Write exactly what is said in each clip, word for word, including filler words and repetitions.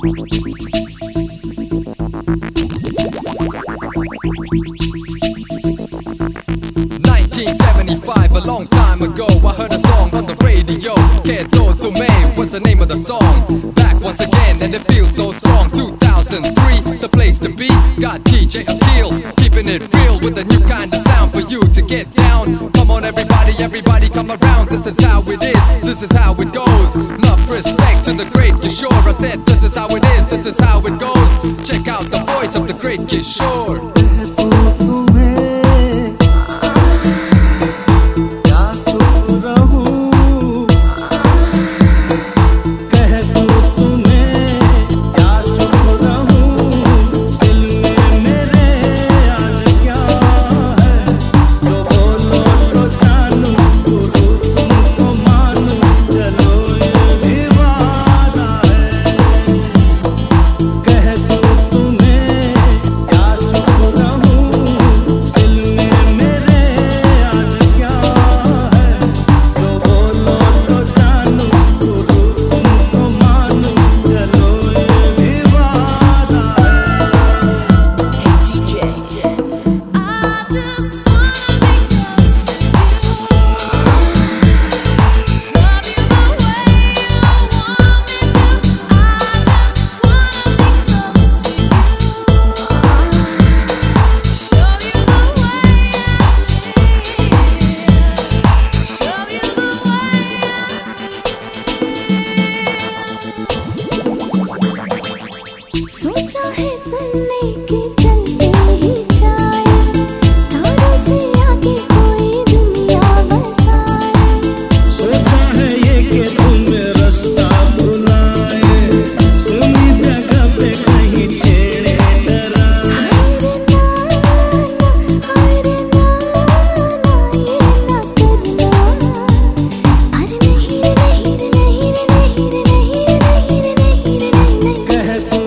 nineteen seventy-five, a long time ago, I heard a song on the radio. Que Todo Me was the name of the song. Back once again, and it feels so strong. two thousand three, the place to be. Got D J Akil, keeping it real with a new kind of sound for you to get down. Come on, everybody, everybody, come around. This is how it is, this is how it goes. Love, respect to the great Kishore. I said, this is how it is, this is how it goes. Check out the voice of the great Kishore. सोचा है तुमने कि चलते ही जाए, तारों से आगे कोई दुनिया बसाए। सोचा है ये कि तुम्हें रास्ता भुलाए, सुनी जगह पे कहीं छेड़े डराए। हाय रे नाना, हाय रे नाना, ये ना करना। अरे नहीं रे नहीं रे नहीं रे नहीं रे नहीं रे नहीं रे नहीं रे नहीं नहीं। कह तू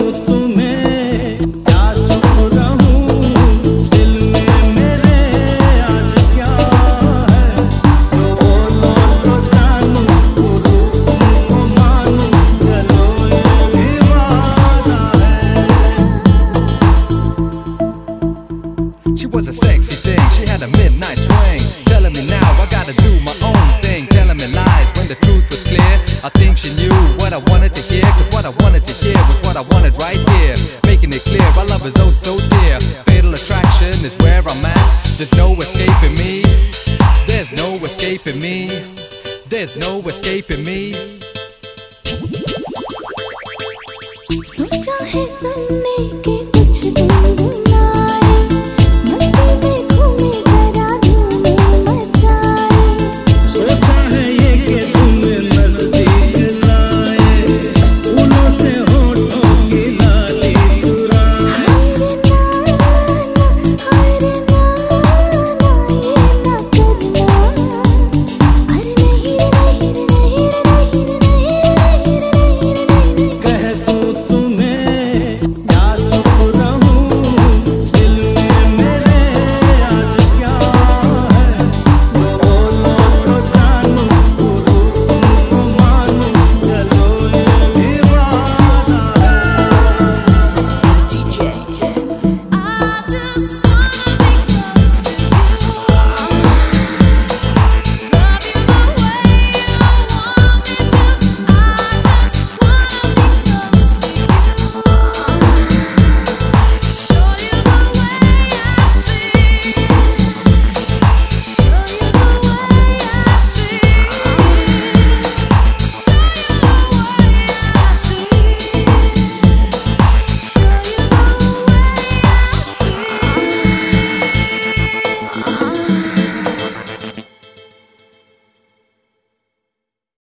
She was a sexy thing, she had a midnight swing, telling me now I gotta do my own thing, telling me lies when the truth was clear. I think she knew what I wanted to hear, cause what I wanted to hear was what I wanted right here, making it clear our love is oh so dear. Fatal attraction is where I'm at, there's no escaping me, there's no escaping me, there's no escaping me. सोचा है तुमने कि